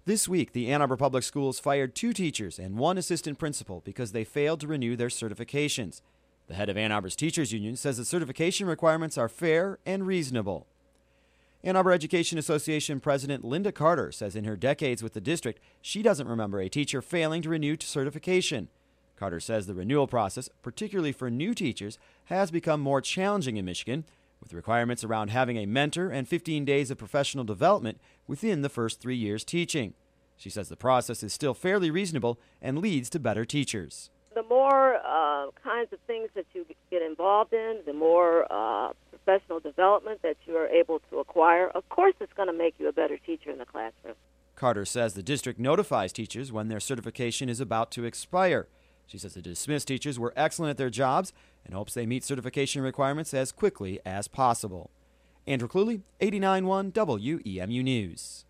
This week, the Ann Arbor Public Schools fired 2 teachers and 1 assistant principal because they failed to renew their certifications. The head of Ann Arbor's Teachers Union says the certification requirements are fair and reasonable. Ann Arbor Education Association President Linda Carter says in her decades with the district, she doesn't remember a teacher failing to renew certification. Carter says the renewal process, particularly for new teachers, has become more challenging in Michigan, with requirements around having a mentor and 15 days of professional development within the first 3 years teaching. She says the process is still fairly reasonable and leads to better teachers. The more kinds of things that you get involved in, the more professional development that you are able to acquire, of course it's going to make you a better teacher in the classroom. Carter says the district notifies teachers when their certification is about to expire. She says the dismissed teachers were excellent at their jobs and hopes they meet certification requirements as quickly as possible. Andrew Cluley, 89.1 WEMU News.